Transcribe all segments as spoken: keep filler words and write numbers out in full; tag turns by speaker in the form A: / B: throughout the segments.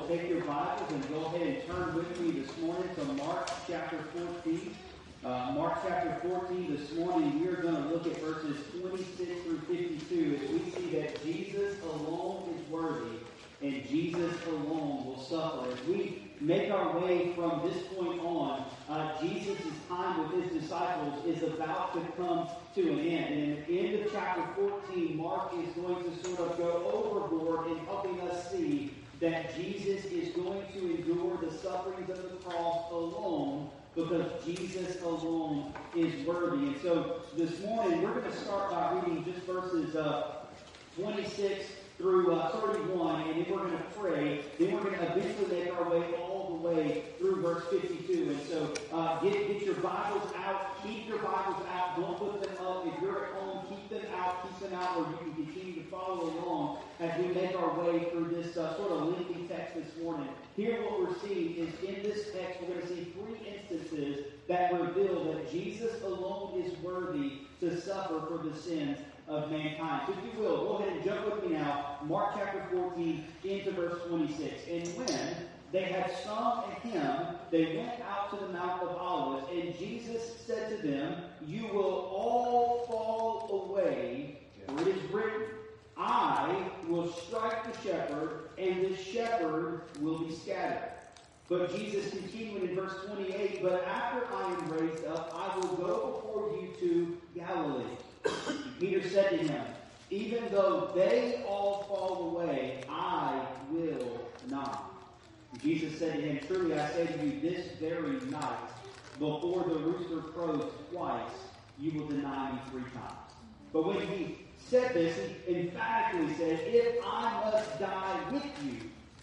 A: take your Bibles and go ahead and turn with me this morning to Mark chapter fourteen. Uh, Mark chapter fourteen this morning, we are going to look at verses twenty-six through fifty-two as we see that Jesus alone is worthy and Jesus alone will suffer. As we make our way from this point on, uh, Jesus' time with his disciples is about to come to an end. And at the end of chapter fourteen, Mark is going to sort of go overboard in helping us see that Jesus is going to endure the sufferings of the cross alone because Jesus alone is worthy. And so this morning, we're going to start by reading just verses uh, twenty-six through uh, thirty-one, and then we're going to pray. Then we're going to eventually make our way all the way through verse fifty-two. And so uh, get, get your Bibles out. Keep your Bibles out. Don't put them up. If you're at home, keep them out. Keep them out where you can continue to follow along as we make our way through this uh, sort of lengthy text this morning. Here what we're seeing is in this text, we're going to see three instances that reveal that Jesus alone is worthy to suffer for the sins of mankind. So if you will, go ahead and jump with me now, Mark chapter fourteen into verse twenty-six. And when they had sung a hymn, they went out to the Mount of Olives, and Jesus said to them, "You will all fall away, for it is written, I will strike the shepherd, and the shepherd will be scattered." But Jesus continued in verse twenty-eight, "But after I am raised up, I will go before you to Galilee." Peter said to him, "Even though they all fall away, I will not." Jesus said to him, "Truly I say to you, this very night, before the rooster crows twice, you will deny me three times." But when he said this, he emphatically said, "If I must die with you,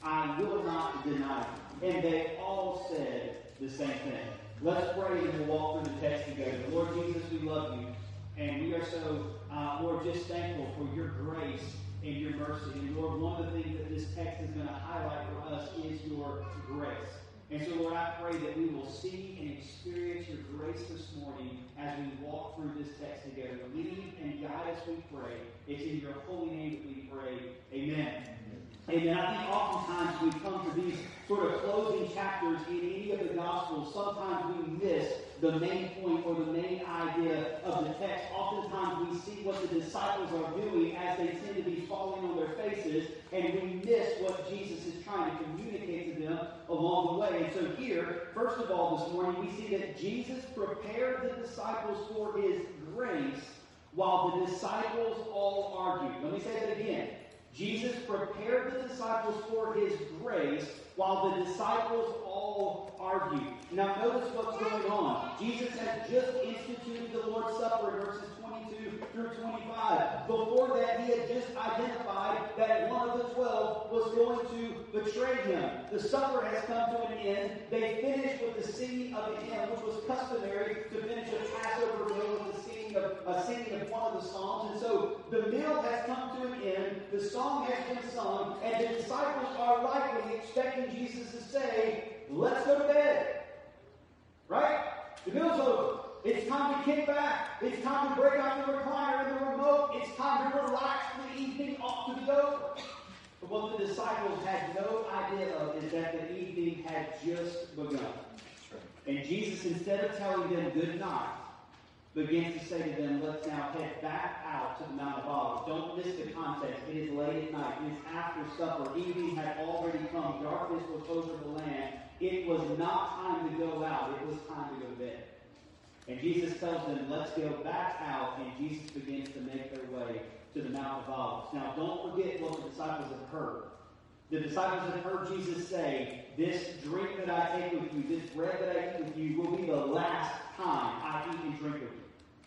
A: I will not deny you." And they all said the same thing. Let's pray and we'll walk through the text together. Lord Jesus, we love you. And we are so, uh, Lord, just thankful for your grace and your mercy. And Lord, one of the things that this text is going to highlight for us is your grace. And so, Lord, I pray that we will see and experience your grace this morning as we walk through this text together. Lead and guide us, we pray. It's in your holy name that we pray. Amen. Amen. I think oftentimes we come to these sort of closing chapters in any of the Gospels. Sometimes we miss the main point or the main idea of the text. Oftentimes we see what the disciples are doing as they tend to be falling on their faces, and we miss what Jesus is trying to communicate to them along the way. And so here, first of all, this morning, we see that Jesus prepared the disciples for his grace while the disciples all argued. Let me say that again. Jesus prepared the disciples for his grace while the disciples all argued. Now notice what's going on. Jesus has just instituted the Lord's Supper in verses twenty-two through twenty-five. Before that, he had just identified that one of the twelve was going to betray him. The supper has come to an end. They finished with the singing of a hymn, which was customary to finish a Passover meal with the singing of, uh, singing of one of the psalms. And so the meal has come to an end. The song has been sung, and the disciples are likely expecting Jesus to say, "Let's go to bed." Right? The meal's over. It's time to kick back. It's time to break out the recliner and the remote. It's time to relax. The evening ought to be over. But what the disciples had no idea of is that the evening had just begun. And Jesus, instead of telling them good night, begins to say to them, "Let's now head back out to the Mount of Olives." Don't miss the context. It is late at night. It is after supper. Evening had already come. Darkness was over the land. It was not time to go out. It was time to go to bed. And Jesus tells them, "Let's go back out." And Jesus begins to make their way to the Mount of Olives. Now, don't forget what the disciples have heard. The disciples have heard Jesus say, "This drink that I take with you, this bread that I eat with you, will be the last time I eat and drink with you.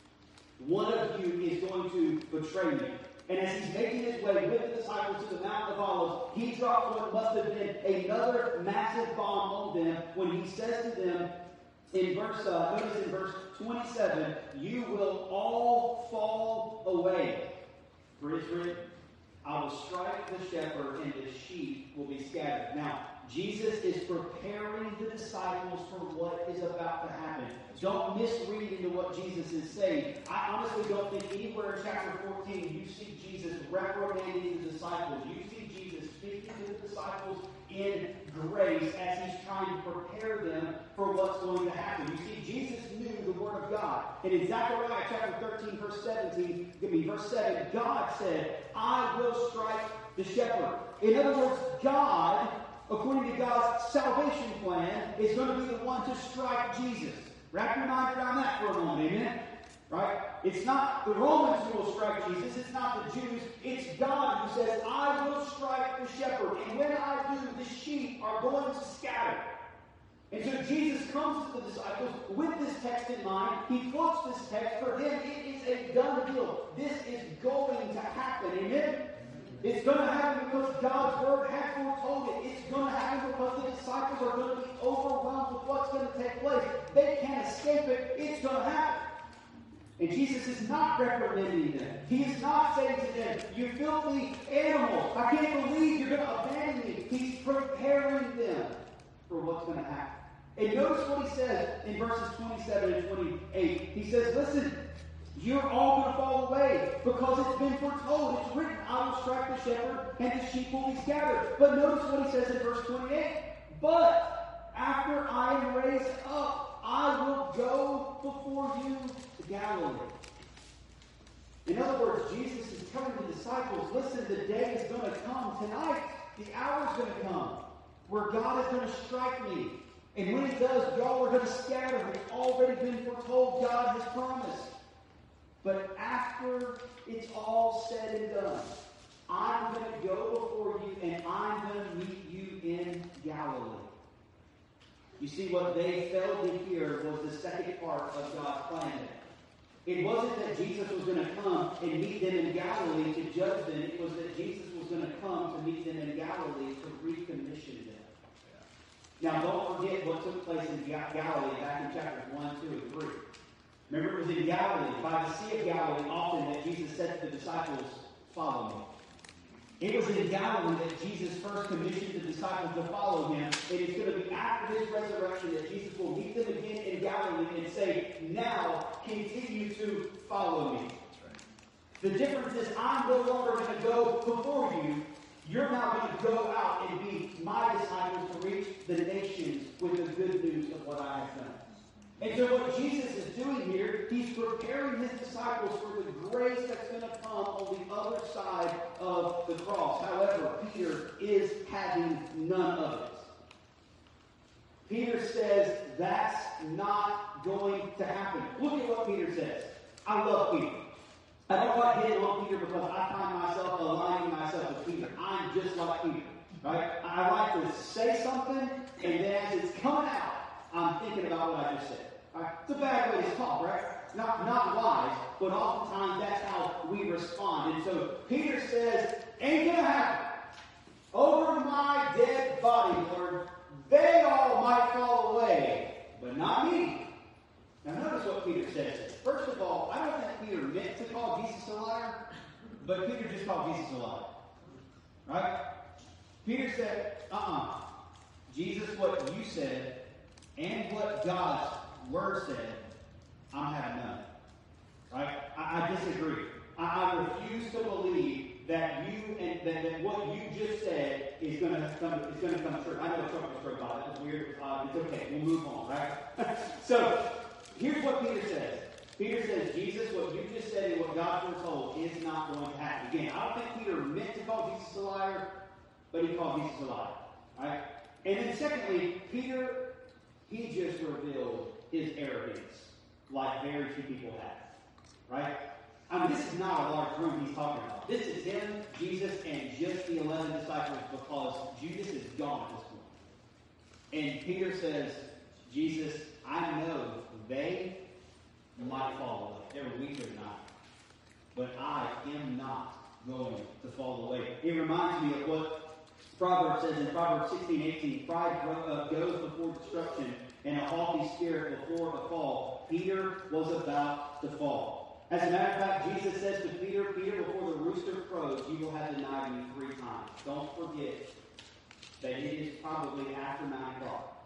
A: One of you is going to betray me." And as he's making his way with the disciples to the Mount of Olives, he drops what must have been another massive bomb on them when he says to them in verse, uh, notice in verse twenty-seven, "You will all fall away. For it is written, I will strike the shepherd, and the sheep will be scattered." Now, Jesus is preparing the disciples for what is about to happen. Don't misread into what Jesus is saying. I honestly don't think anywhere in chapter fourteen you see Jesus reprimanding the disciples. You see Jesus speaking to the disciples in grace as he's trying to prepare them for what's going to happen. You see, Jesus knew the Word of God. And in Zechariah chapter thirteen, verse seventeen, give me verse seven, God said, I will strike the shepherd. In other words, God, according to God's salvation plan, is going to be the one to strike Jesus. Wrap your mind around that for a moment, amen? Right? It's not the Romans who will strike Jesus. It's not the Jews. It's God who says, I will strike the shepherd. And when I do, the sheep are going to scatter. And so Jesus comes to the disciples with this text in mind. He quotes this text. For him, it is a done deal. This is going to happen. Amen? It's going to happen because God's Word had foretold it. It's going to happen because the disciples are going to be overwhelmed with what's going to take place. They can't escape it. It's going to happen. And Jesus is not reprimanding them. He is not saying to them, you filthy animals, I can't believe you're going to abandon me. He's preparing them for what's going to happen. And notice what he says in verses twenty-seven and twenty-eight. He says, listen, you're all going to fall away because it's been foretold. It's written, I will strike the shepherd and the sheep will be scattered. But notice what he says in verse twenty-eight. But after I am raised up, I will go before you to Galilee. In other words, Jesus is telling the disciples, listen, the day is going to come tonight. The hour is going to come where God is going to strike me. And when he does, y'all are going to scatter. It's already been foretold. God has promised. But after it's all said and done, I'm going to go before you and I'm going to meet you in Galilee. You see, what they failed to hear was the second part of God's plan. It wasn't that Jesus was going to come and meet them in Galilee to judge them. It was that Jesus was going to come to meet them in Galilee to recommission them. Now, don't forget what took place in Galilee back in chapters one, two, and three. Remember, it was in Galilee, by the Sea of Galilee, often that Jesus said to the disciples, follow me. It was in Galilee that Jesus first commissioned the disciples to follow him. And it's going to be after his resurrection that Jesus will meet them again in Galilee and say, now continue to follow me. The difference is I'm no longer going to go before you. You're now going to go out and be my disciples to reach the nations with the good news of what I have done. And so what Jesus is doing here, he's preparing his disciples for the grace that's going to come on the other side of the cross. However, Peter is having none of it. Peter says that's not going to happen. Look at what Peter says. I love Peter. I don't like hitting on Peter because I find myself aligning myself with Peter. I'm just like Peter. Right? I like to say something, and then as it's coming out, I'm thinking about what I just said. Right? It's a bad way to talk, right? Not, not wise, but oftentimes that's how we respond. And so Peter says, ain't gonna happen. Over my dead body, Lord, they all might fall away, but not me. Now notice what Peter says. First of all, I don't think Peter meant to call Jesus a liar, but Peter just called Jesus a liar. Right? Peter said, uh-uh. Jesus, what you said, and what God's Word said, I'm having none. Right? I, I disagree. I, I refuse to believe that you and that, that what you just said is going to come. Is going to come true. I know it's trouble true about it. It's weird. Uh, it's okay. We'll move on. Right? So here's what Peter says. Peter says, Jesus, what you just said and what God foretold is not going to happen. Again, I don't think Peter meant to call Jesus a liar, but he called Jesus a liar. Right? And then secondly, Peter, he just revealed his arrogance like very few people have. Right? I mean, this is not a large room he's talking about. This is him, Jesus, and just the eleven disciples because Judas is gone at this point. And Peter says, Jesus, I know they might fall away. They're weak or not. But I am not going to fall away. It reminds me of what Proverbs says in Proverbs sixteen eighteen. Pride goes before destruction, and a haughty spirit before a fall. Peter was about to fall. As a matter of fact, Jesus says to Peter, Peter, before the rooster crows, you will have denied me three times. Don't forget that it is probably after nine o'clock.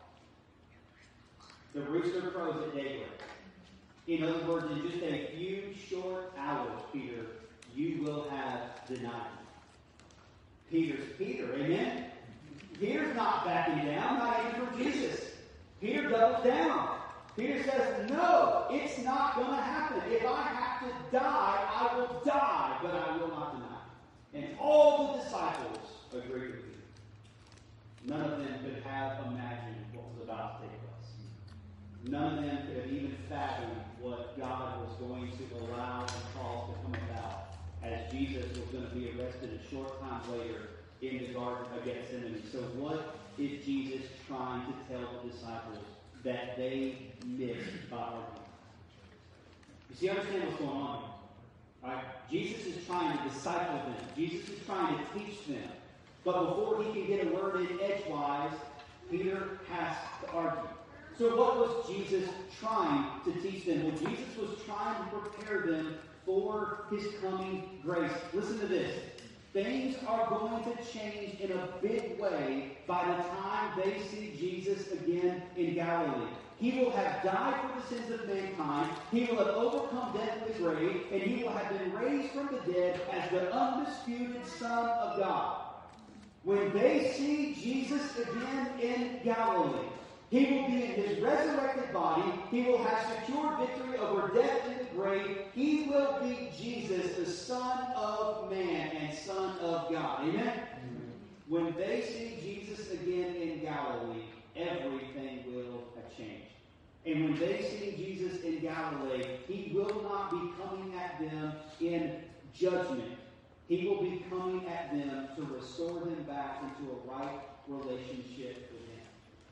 A: The rooster crows at daybreak. In other words, in just a few short hours, Peter, you will have denied me. Peter's Peter. Amen? Peter's not backing down, not even for Jesus. Peter doubles down. Peter says, no, it's not going to happen. If I have to die, I will die, but I will not deny. And all the disciples agreed with Peter. None of them could have imagined what was about to take place. None of them could have even fathomed what God was going to allow and cause to come about as Jesus was going to be arrested a short time later in the Garden of Gethsemane. So what is Jesus trying to tell the disciples that they missed by arguing? You see, understand what's going on here. All right? Jesus is trying to disciple them. Jesus is trying to teach them. But before he can get a word in edgewise, Peter has to argue. So what was Jesus trying to teach them? Well, Jesus was trying to prepare them for his coming grace. Listen to this. Things are going to change in a big way by the time they see Jesus again in Galilee. He will have died for the sins of mankind. He will have overcome death in the grave. And he will have been raised from the dead as the undisputed Son of God. When they see Jesus again in Galilee, he will be in his resurrected body. He will have secured victory over death in the grave. He will be Jesus, the Son of Man and Son of God. Amen? Amen. When they see Jesus again in Galilee, everything will have changed. And when they see Jesus in Galilee, he will not be coming at them in judgment. He will be coming at them to restore them back into a right relationship with him.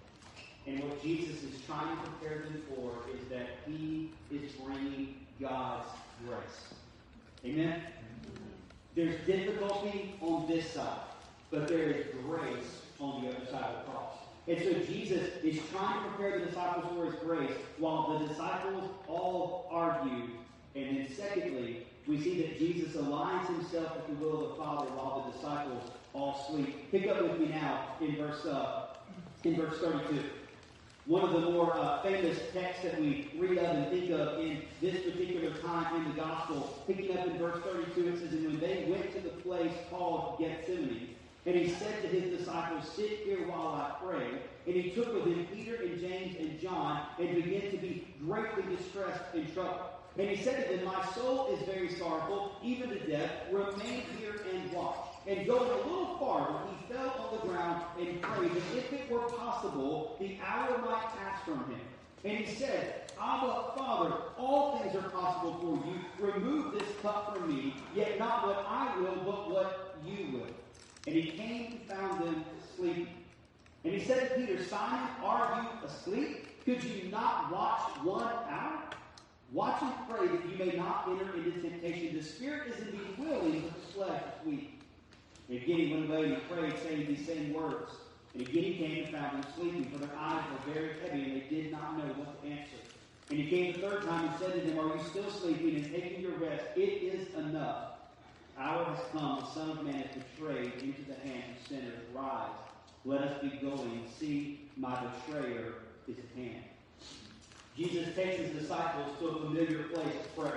A: And what Jesus is trying to prepare them for is that he is bringing God's grace. Amen? There's difficulty on this side, but there is grace on the other side of the cross. And so Jesus is trying to prepare the disciples for his grace while the disciples all argue. And then secondly, we see that Jesus aligns himself with the will of the Father while the disciples all sleep. Pick up with me now in verse uh, in verse thirty-two. One of the more uh, famous texts that we read of and think of in this particular time in the Gospel. Picking up in verse thirty-two, it says, "And when they went to the place called Gethsemane, and he said to his disciples, 'Sit here while I pray.' And he took with him Peter and James and John, and began to be greatly distressed and troubled. And he said to them, 'My soul is very sorrowful, even to death. Remain here and watch.' And going a little farther, he fell on the ground and prayed that if it were possible, the hour might pass from him. And he said, 'Abba, Father, all things are possible for you. Remove this cup from me, yet not what I will, but what you will.' And he came and found them sleeping. And he said to Peter, 'Simon, are you asleep? Could you not watch one hour? Watch and pray that you may not enter into temptation. The spirit is indeed willing, but the flesh is weak.' And again he went away and he prayed, saying these same words. And again he came and found them sleeping, for their eyes were very heavy, and they did not know what to answer. And he came the third time and said to them, 'Are you still sleeping and taking your rest? It is enough. Hour has come, the Son of Man is betrayed into the hands of sinners. Rise, let us be going. See, my betrayer is at hand.'" Jesus takes his disciples to a familiar place to pray.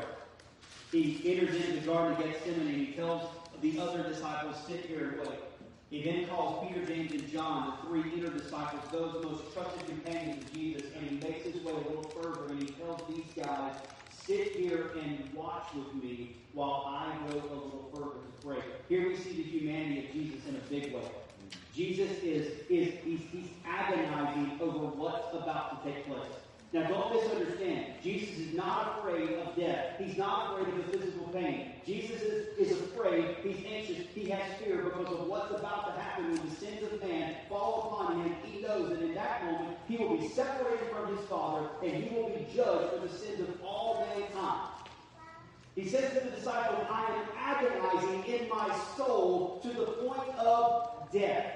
A: He enters into the Garden of Gethsemane and he tells the other disciples, "Sit here and wait." He then calls Peter, James, and John, the three inner disciples, those most trusted companions of Jesus, and he makes his way a little further and he tells these guys, "Sit here and watch with me while I go a little further to pray." Here we see the humanity of Jesus in a big way. Jesus is, is he's, he's agonizing over what's about to take place. Now don't misunderstand. Jesus is not afraid of death. He's not afraid of the physical pain. Jesus is, is afraid. He's anxious. He has fear because of what's about to happen when the sins of man fall upon him. He knows that in that moment he will be separated from his Father and he will be judged for the sins of all mankind. He says to the disciples, "I am agonizing in my soul to the point of death.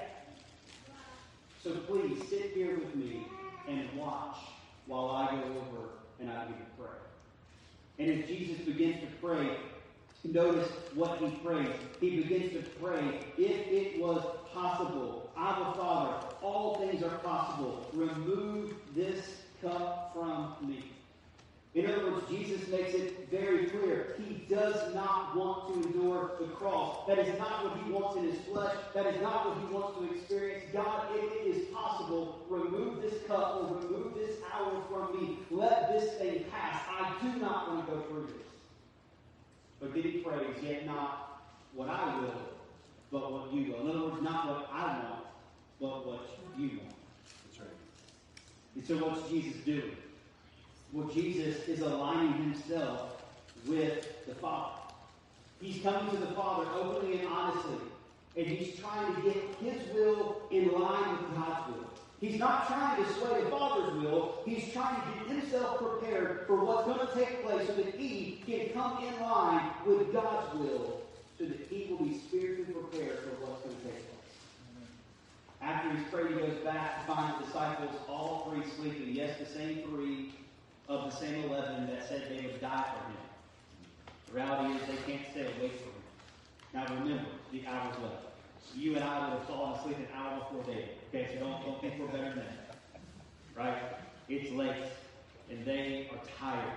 A: So please sit here with me and watch while I go over and I begin to pray." And as Jesus begins to pray, notice what he prays. He begins to pray, "If it was possible, Abba, Father, all things are possible. Remove this cup from me." In other words, Jesus makes it very clear. He does not want to endure for the cross. That is not what he wants in his flesh. That is not what he wants to experience. God, if it is possible, remove this cup or remove this hour from me. Let this thing pass. I do not want to go through this. But then he prays, yet not what I will, but what you will. In other words, not what I want, but what you want.
B: That's right.
A: And so what's Jesus doing? Well, Jesus is aligning himself with the Father. He's coming to the Father openly and honestly, and he's trying to get his will in line with God's will. He's not trying to sway the Father's will. He's trying to get himself prepared for what's going to take place so that he can come in line with God's will, so that he will be spiritually prepared for what's going to take place. After he's prayed, he goes back to find the disciples, all three sleeping. Yes, the same three of the same eleven that said they would die for him. The reality is they can't stay awake for him. Now remember, the hour's left. You and I would have fallen asleep an hour before David. Okay, so don't, don't think we're better than that. Right? It's late, and they are tired.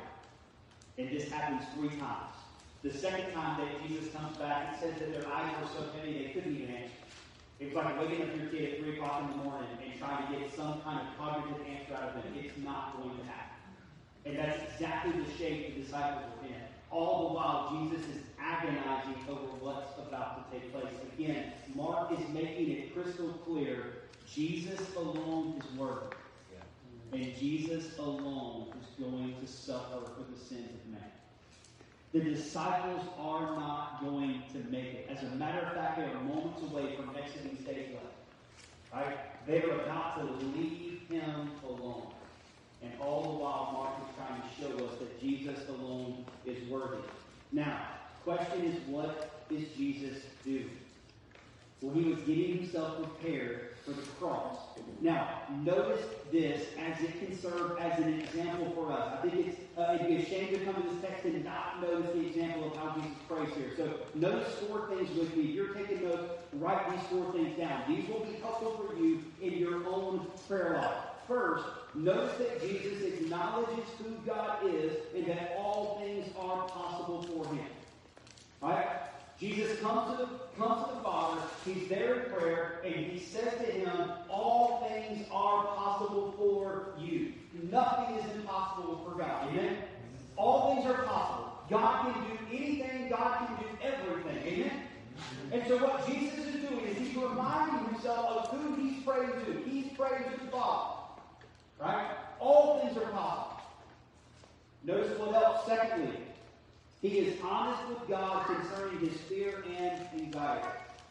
A: And this happens three times. The second time that Jesus comes back, it says that their eyes were so heavy they couldn't even answer. It was like waking up your kid at three o'clock in the morning and trying to get some kind of cognitive answer out of them. It's not going to happen. And that's exactly the shape the disciples were in. All the while, Jesus is agonizing over what's about to take place. Again, Mark is making it crystal clear. Jesus alone is worthy. Yeah. And Jesus alone is going to suffer for the sins of man. The disciples are not going to make it. As a matter of fact, they are moments away from exiting stage left. Right? They are about to leave him alone. And all the while, Mark is trying to show us that Jesus alone is worthy. Now, question is, what is Jesus doing? Well, he was getting himself prepared for the cross. Now, notice this as it can serve as an example for us. I think it's uh, it'd be a shame to come to this text and not notice the example of how Jesus prays here. So notice four things with me. If you're taking notes, write these four things down. These will be helpful for you in your own prayer life. First, notice that Jesus acknowledges who God is and that all things are possible for him. Right? Jesus comes to the comes to the Father, he's there in prayer, and he says to him, all things are possible for you. Nothing is impossible for God. Amen? All things are possible. God can do anything, God can do everything. Amen? And so what Jesus is doing is he's reminding himself of who he's praying to. He's praying to the Father. Right? All things are possible. Notice what else. Secondly, he is honest with God concerning his fear and anxiety.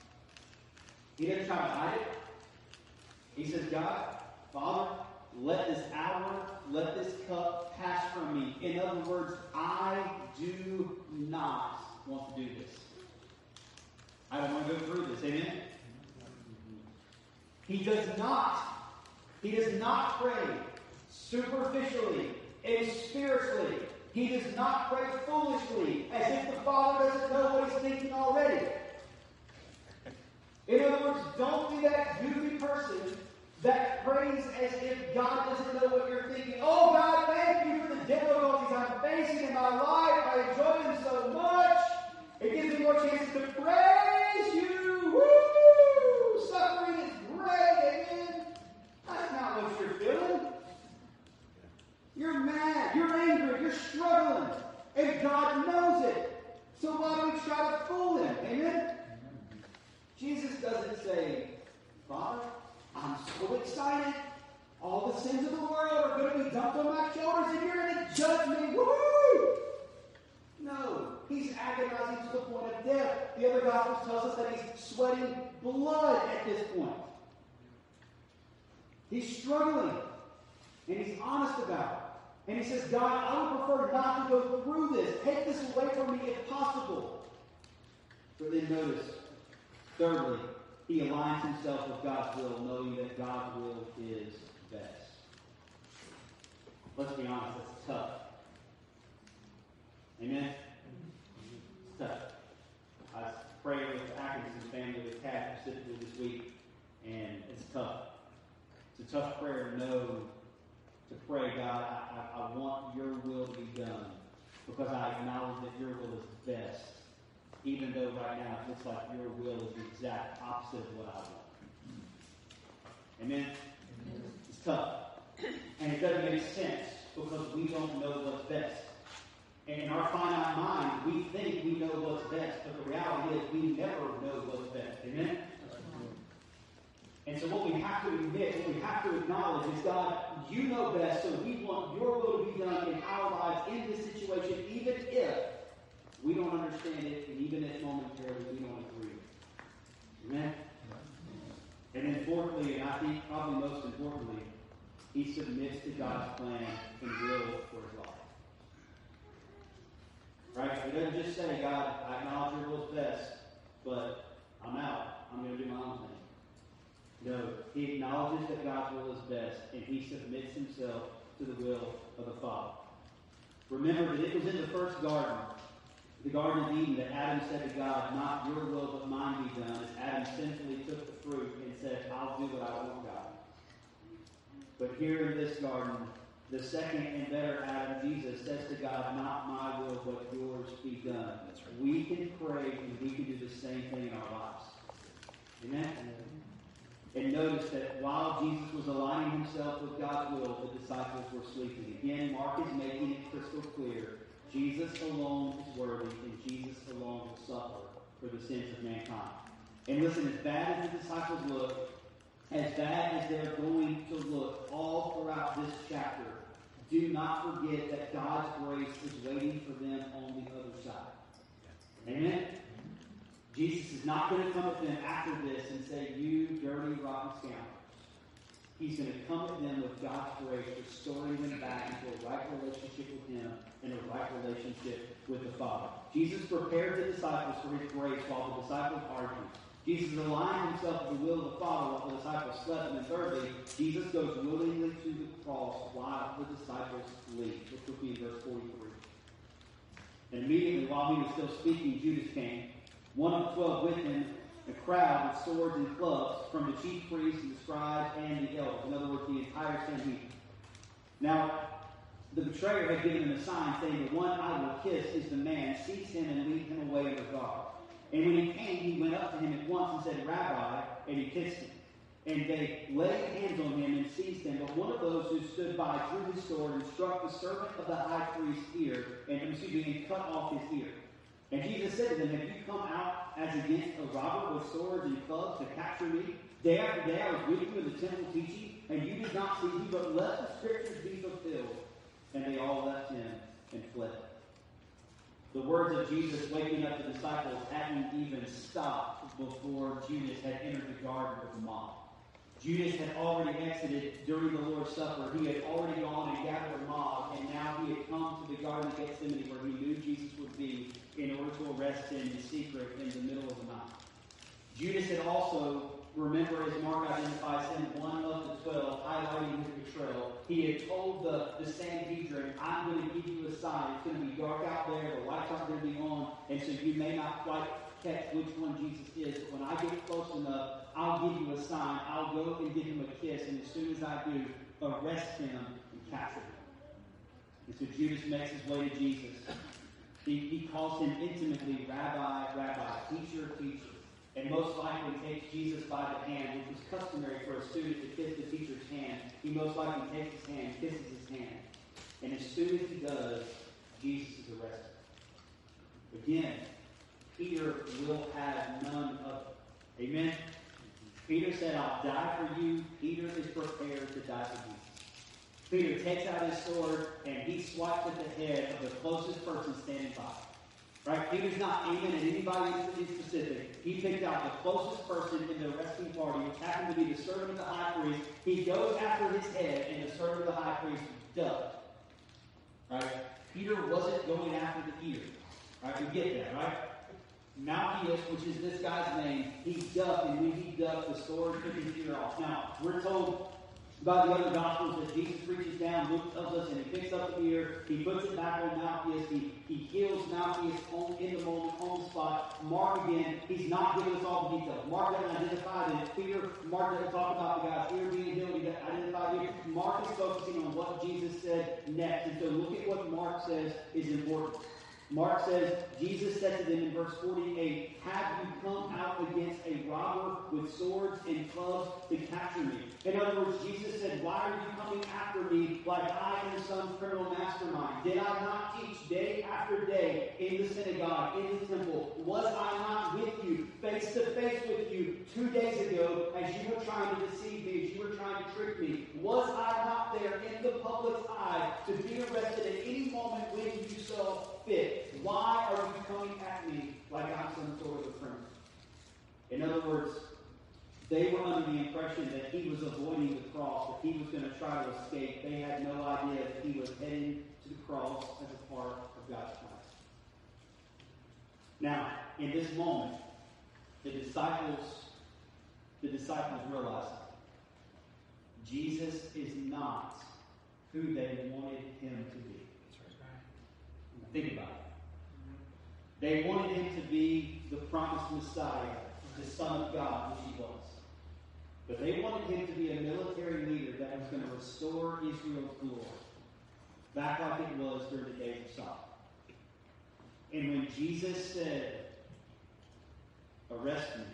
A: He doesn't try to hide it. He says, God, Father, let this hour, let this cup pass from me. In other words, I do not want to do this. I don't want to go through this. Amen? He does not He does not pray superficially and spiritually. He does not pray foolishly, as if the Father doesn't know what he's thinking already. In other words, don't be that goofy person that prays as if God doesn't know what you're thinking. Oh, God, thank you for the difficulties I'm facing in my life. I enjoy them so much. It gives me more chances to praise you. Woo! Suffering is great. Amen. That's not what you're feeling. You're mad. You're angry. You're struggling. And God knows it. So why do we try to fool him? Amen? Jesus doesn't say, Father, I'm so excited. All the sins of the world are going to be dumped on my shoulders and you're going to judge me. Woo! No. He's agonizing to the point of death. The other Gospels tells us that he's sweating blood at this point. He's struggling. And he's honest about it. And he says, God, I would prefer not to go through this. Take this away from me if possible. But then notice, thirdly, he aligns himself with God's will, knowing that God's will is best. Let's be honest, that's tough. Amen? It's tough. I was praying with the Atkinson family with Kat specifically this week, and it's tough. It's a tough prayer to know, to pray, God, I, I, I want your will to be done because I acknowledge that your will is best. even though right now it looks like your will is the exact opposite of what I want. Amen? Amen. It's tough. And it doesn't make sense because we don't know what's best. And in our finite mind, we think we know what's best, but the reality is we never know what's best. Amen? And so what we have to admit, what we have to acknowledge is, God, you know best, so we want your will to be done in our lives, in this situation, even if we don't understand it, and even if momentarily we don't agree. Amen? And then fourthly, and I think probably most importantly, he submits to God's plan and will for his life. Right? He doesn't just say, God, I acknowledge your will's best, but I'm out. I'm going to do my own thing. No, he acknowledges that God's will is best, and he submits himself to the will of the Father. Remember that it was in the first garden, the Garden of Eden, that Adam said to God, not your will but mine be done, as Adam sinfully took the fruit and said, I'll do what I want, God. But here in this garden, the second and better Adam, Jesus, says to God, not my will but yours be done. That's right. We can pray and we can do the same thing in our lives. Amen? Amen. And notice that while Jesus was aligning himself with God's will, the disciples were sleeping. Again, Mark is making it crystal clear. Jesus alone is worthy, and Jesus alone will suffer for the sins of mankind. And listen, as bad as the disciples look, as bad as they're going to look all throughout this chapter, do not forget that God's grace is waiting for them on the other side. Amen? Jesus is not going to come at them after this and say, you dirty, rotten scoundrels. He's going to come at them with God's grace, restoring them back into a right relationship with him and a right relationship with the Father. Jesus prepared the disciples for his grace while the disciples argued. Jesus aligned himself with the will of the Father while the disciples slept. And then thirdly, Jesus goes willingly to the cross while the disciples sleep. This will be in verse forty-three. And immediately while he was still speaking, Judas came, one of the twelve with him, a crowd with swords and clubs from the chief priests and the scribes and the elders. In other words, the entire Sanhedrin. Now, the betrayer had given him a sign saying, the one I will kiss is the man. Seize him and lead him away in the guard. And when he came, he went up to him at once and said, Rabbi, and he kissed him. And they laid hands on him and seized him. But one of those who stood by drew his sword and struck the servant of the high priest's ear, and, excuse me, and cut off his ear. And Jesus said to them, have you come out as against a robber with swords and clubs to capture me? Day after day I was with you in the temple teaching, and you did not see me, but let the scriptures be fulfilled. And they all left him and fled. The words of Jesus waking up the disciples hadn't even stopped before Judas had entered the garden with the mob. Judas had already exited during the Lord's Supper. He had already gone and gathered a mob, and now he had come to the Garden of Gethsemane where he knew Jesus would be in order to arrest him in secret in the middle of the night. Judas had also, remember as Mark identifies him, one of the twelve, highlighting his betrayal. He had told the, the Sanhedrin, I'm going to give you a sign. It's going to be dark out there. The lights aren't going to be on, and so you may not quite catch which one Jesus is. But when I get close enough, I'll give you a sign. I'll go and give him a kiss, and as soon as I do, arrest him and capture him. And so Judas makes his way to Jesus. He, he calls him intimately Rabbi, Rabbi, teacher, teacher. And most likely takes Jesus by the hand, which was customary for a student to kiss the teacher's hand. He most likely takes his hand, kisses his hand. And as soon as he does, Jesus is arrested. Again, Peter will have none of it. Amen? Peter said, I'll die for you. Peter is prepared to die for Jesus. Peter takes out his sword and he swipes at the head of the closest person standing by. Right? Peter's not aiming at anybody in specific. He picked out the closest person in the arresting party, which happened to be the servant of the high priest. He goes after his head, and the servant of the high priest ducked. Right? Peter wasn't going after the ear. Right? We get that, right? Malchus, which is this guy's name, he ducked, and when he ducked, the sword took his ear off. Now, we're told by the other Gospels that Jesus reaches down, Luke tells us, and he picks up the ear, he puts it back on Malchus, he, he heals Malchus on, in the moment, on the spot. Mark, again, he's not giving us all the details. Mark doesn't identify that Peter, Mark doesn't talk about the guy's ear being healed, he doesn't identify it. Mark is focusing on what Jesus said next, and so look at what Mark says is important. Mark says, Jesus said to them in verse forty-eight, have you come out against a robber with swords and clubs to capture me? In other words, Jesus said, why are you coming after me like I am some criminal mastermind? Did I not teach day after day in the synagogue, in the temple? Was I not with you, face to face with you, two days ago as you were trying to deceive me, as you were trying to trick me? Was I not there in the public's eye to be arrested at any moment when you saw fit? Why are you coming at me like I'm some sort of a criminal? In other words, they were under the impression that he was avoiding the cross, that he was going to try to escape. They had no idea that he was heading to the cross as a part of God's plan. Now, in this moment, the disciples, the disciples realized Jesus is not who they wanted him to be. Think about it. They wanted him to be the promised Messiah, the Son of God, which he was. But they wanted him to be a military leader that was going to restore Israel's glory, back like it was during the days of Solomon. And when Jesus said, arrest me,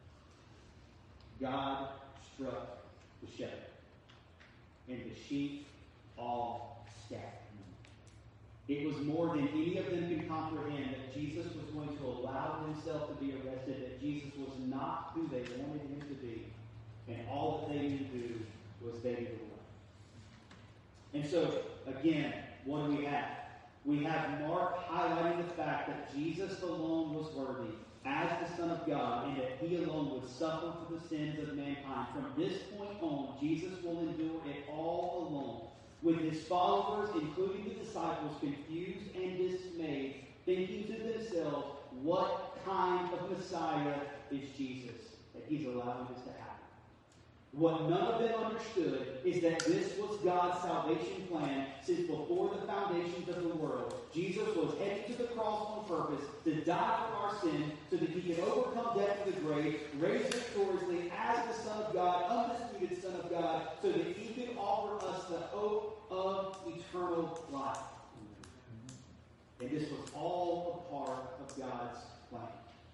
A: God struck the shepherd, and the sheep all scattered. It was more than any of them could comprehend that Jesus was going to allow himself to be arrested, that Jesus was not who they wanted him to be, and all that they needed to do was they needed to run. And so, again, what do we have? We have Mark highlighting the fact that Jesus alone was worthy as the Son of God, and that he alone would suffer for the sins of mankind. From this point on, Jesus will endure it all alone, with his followers, including the disciples, confused and dismayed, thinking to themselves, what kind of Messiah is Jesus that he's allowing this to happen? What none of them understood is that this was God's salvation plan since before the foundations of the world. Jesus was heading to the cross on purpose to die for our sin so that he could overcome death and the grave, raise victoriously as the Son of God, undisputed Son of God, so that he could offer us the hope of eternal life. And this was all a part of God's plan.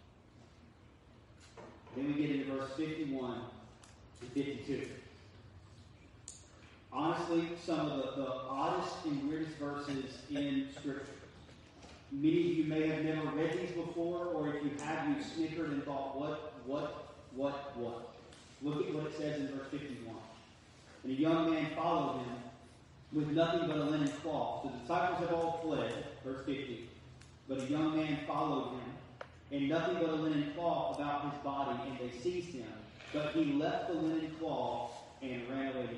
A: Then we get into verse fifty-one to fifty-two. Honestly, some of the, the oddest and weirdest verses in Scripture. Many of you may have never read these before, or if you have, you've snickered and thought, what, what, what, what? Look at what it says in verse fifty-one. And a young man followed him with nothing but a linen cloth. The disciples have all fled, verse fifty. But a young man followed him, and nothing but a linen cloth about his body, and they seized him. But he left the linen cloth and ran away.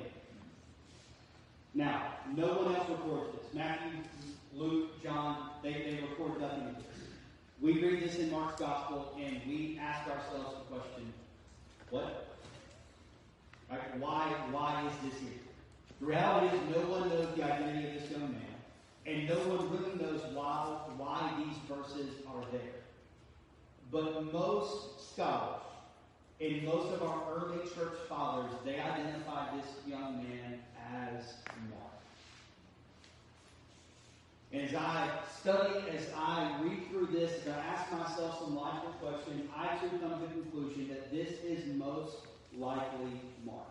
A: Now, no one else records this. Matthew, Luke, John, they, they record nothing of this. We read this in Mark's Gospel, and we ask ourselves the question, what? Right? Why, why is this here? The reality is no one knows the identity of this young man, and no one really knows why, why these verses are there. But most scholars, and most of our early church fathers, they identified this young man as Mark. And as I study, as I read through this, as I ask myself some logical questions, I too come to the conclusion that this is most likely Mark.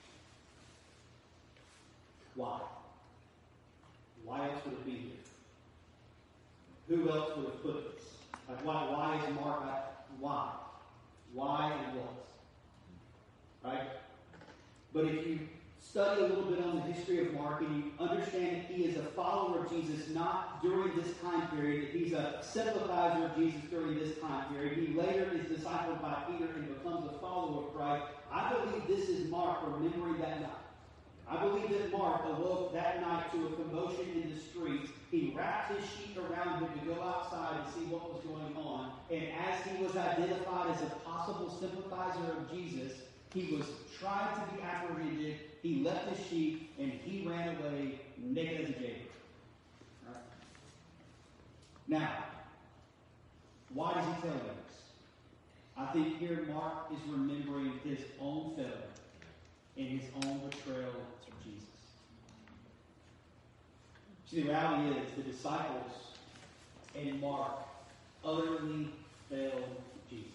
A: Why? Why else would it be here? Who else would have put this? Like, why, why is Mark, like, why? Why and what? Right? But if you study a little bit on the history of Mark and you understand that he is a follower of Jesus not during this time period, that he's a sympathizer of Jesus during this time period, he later is discipled by Peter and becomes a follower of Christ, I believe this is Mark remembering that night. I believe that Mark awoke that night to a commotion in the streets. He wrapped his sheet around him to go outside and see what was going on. And as he was identified as a possible sympathizer of Jesus, he was tried to be apprehended. He left his sheep and he ran away naked as a jailbird. Right? Now, why does he tell us this? I think here Mark is remembering his own failure and his own betrayal of Jesus. See, the reality is the disciples and Mark utterly failed Jesus.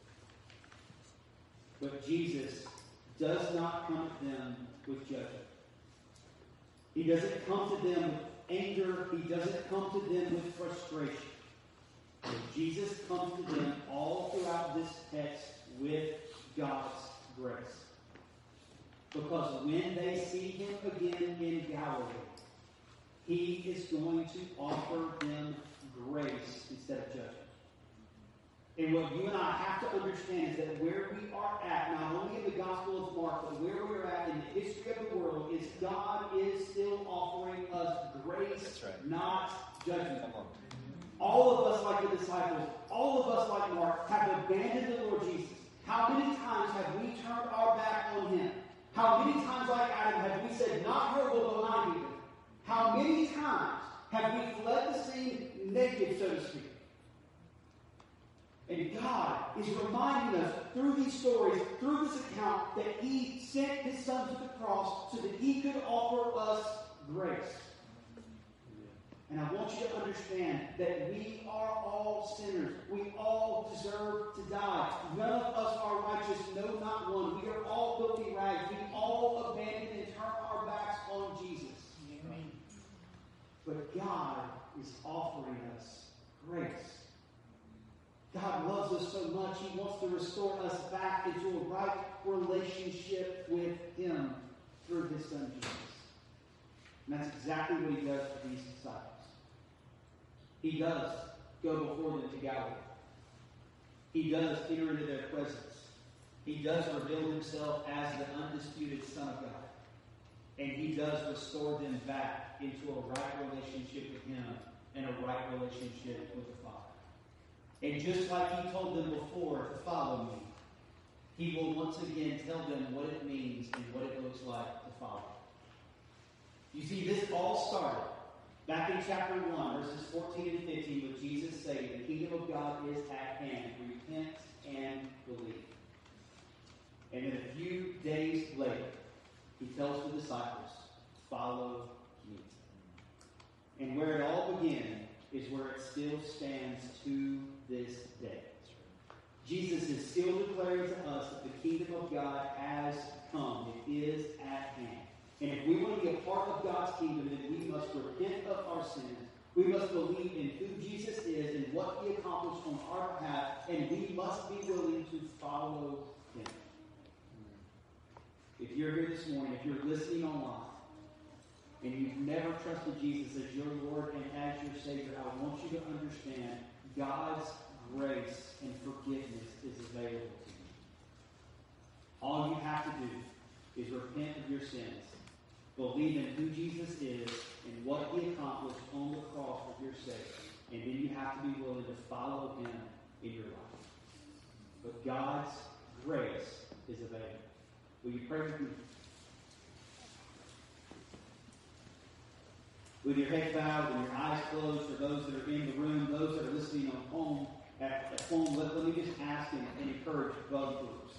A: But Jesus does not come to them with judgment. He doesn't come to them with anger. He doesn't come to them with frustration. But Jesus comes to them all throughout this text with God's grace. Because when they see him again in Galilee, he is going to offer them grace instead of judgment. And what you and I have to understand is that where we are at, not only in the Gospel of Mark, but where we're at in the history of the world, is God is still offering us grace, right, not judgment. All of us, like the disciples, all of us, like Mark, have abandoned the Lord Jesus. How many times have we turned our back on him? How many times, like Adam, have we said, not her, but mine even? How many times have we fled the scene naked, so to speak? And God is reminding us through these stories, through this account, that he sent his son to the cross so that he could offer us grace. And I want you to understand that we are all sinners. We all deserve to die. None of us are righteous, no, not one. We are all filthy rags. We all abandon and turn our backs on Jesus. Amen. But God is offering us grace. God loves us so much, he wants to restore us back into a right relationship with him through his son Jesus. And that's exactly what he does for these disciples. He does go before them to Galilee. He does enter into their presence. He does reveal himself as the undisputed Son of God. And he does restore them back into a right relationship with him and a right relationship with the Father. And just like he told them before to follow me, he will once again tell them what it means and what it looks like to follow. You see, this all started back in chapter one, verses fourteen and fifteen, with Jesus saying, the kingdom of God is at hand. Repent and believe. And then a few days later, he tells the disciples, follow me. And where it all began is where it still stands to this day. Jesus is still declaring to us that the kingdom of God has come. It is at hand. And if we want to be a part of God's kingdom, then we must repent of our sins. We must believe in who Jesus is and what he accomplished on our behalf, and we must be willing to follow him. If you're here this morning, if you're listening online, and you've never trusted Jesus as your Lord and as your Savior, I want you to understand God's grace and forgiveness is available to you. All you have to do is repent of your sins, believe in who Jesus is and what he accomplished on the cross for your sake, and then you have to be willing to follow him in your life. But God's grace is available. Will you pray with me? With your head bowed and your eyes closed, for those that are in the room, those that are listening on home, at, at home, let, let me just ask and, and encourage both groups.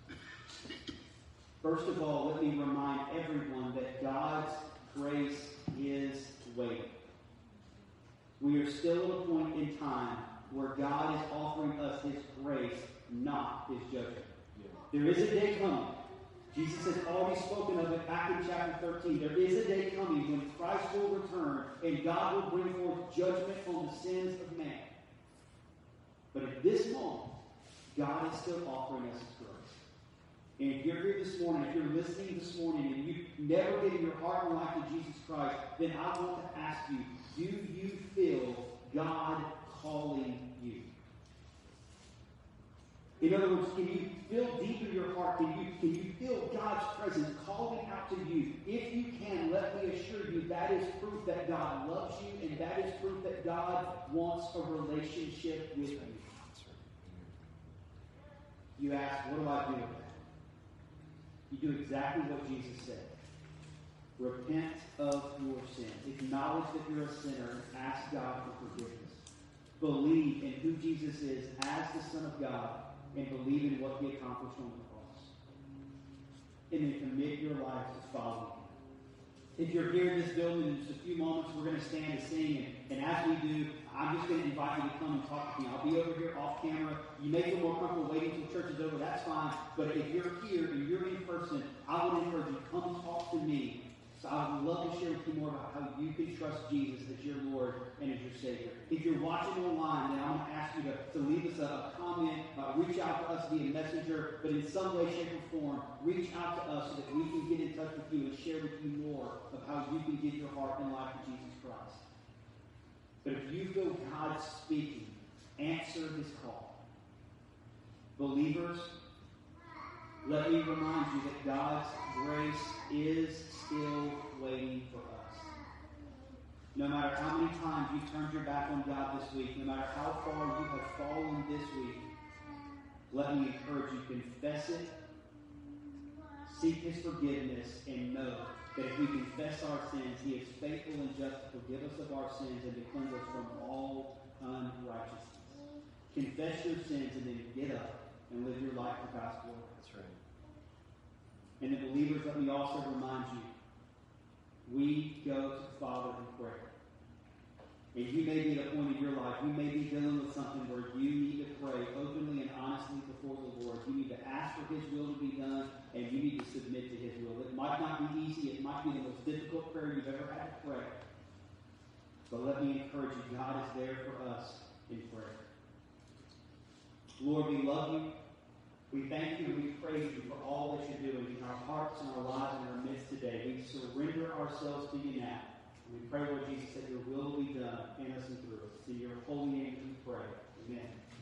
A: First of all, let me remind everyone that God's grace is waiting. We are still at a point in time where God is offering us his grace, not his judgment. Yeah. There is a day coming. Jesus has already spoken of it back in chapter thirteen. There is a day coming when Christ will return and God will bring forth judgment on the sins of man. But at this moment, God is still offering us his grace. And if you're here this morning, if you're listening this morning and you've never given your heart and life to Jesus Christ, then I want to ask you, do you feel God calling you? In other words, can you feel deep in your heart, can you, can you feel God's presence calling out to you? If you can, let me assure you, that is proof that God loves you, and that is proof that God wants a relationship with you. You ask, what do I do with that? You do exactly what Jesus said. Repent of your sins. Acknowledge that you're a sinner and ask God for forgiveness. Believe in who Jesus is as the Son of God and believe in what he accomplished on the cross. And then commit your life to follow him. If you're here in this building in just a few moments, we're going to stand to sing. And, and as we do, I'm just going to invite you to come and talk to me. I'll be over here off camera. You may feel more comfortable waiting until church is over. That's fine. But if you're here and you're in person, I would encourage you, come talk to me. So I would love to share with you more about how you can trust Jesus as your Lord and as your Savior. If you're watching online, then I'm going to ask you to, to leave us a, a comment, uh, reach out to us via messenger, but in some way, shape, or form, reach out to us so that we can get in touch with you and share with you more of how you can give your heart and life to Jesus Christ. But if you feel God speaking, answer his call. Believers, let me remind you that God's grace is still waiting for us. No matter how many times you've turned your back on God this week, no matter how far you have fallen this week, let me encourage you, confess it, seek his forgiveness, and know that if we confess our sins, he is faithful and just to forgive us of our sins and to cleanse us from all unrighteousness. Confess your sins and then get up and live your life for God's glory.
B: That's right.
A: And the believers, let me also remind you, we go to the Father in prayer. And you may be at a point in your life, you may be dealing with something where you need to pray openly and honestly before the Lord. You need to ask for his will to be done, and you need to submit to his will. It might not be easy. It might be the most difficult prayer you've ever had to pray. But let me encourage you, God is there for us in prayer. Lord, we love you. We thank you and we praise you for all that you're doing in our hearts and our lives and our midst today. We surrender ourselves to you now. And we pray, Lord Jesus, that your will be done in us and through us. In your holy name we pray. Amen.